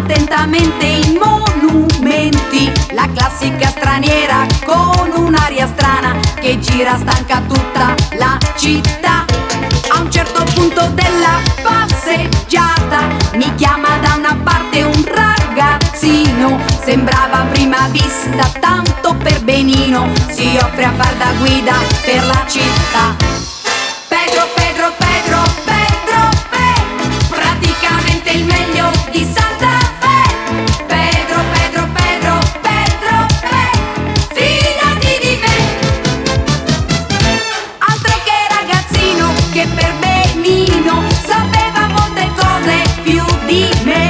attentamente i monumenti, la classica straniera con un'aria strana che gira stanca tutta la città. A un certo punto della passeggiata mi chiama da una parte un ragazzino, sembrava a prima vista tanto per benino, si offre a far da guida per la città. Pedro, Pedro, Pedro, Pedro, praticamente il meglio di Santa Fe. Pedro, Pedro, Pedro, Pedro, fidati di me. Altro che ragazzino che per benino sapeva molte cose più di me.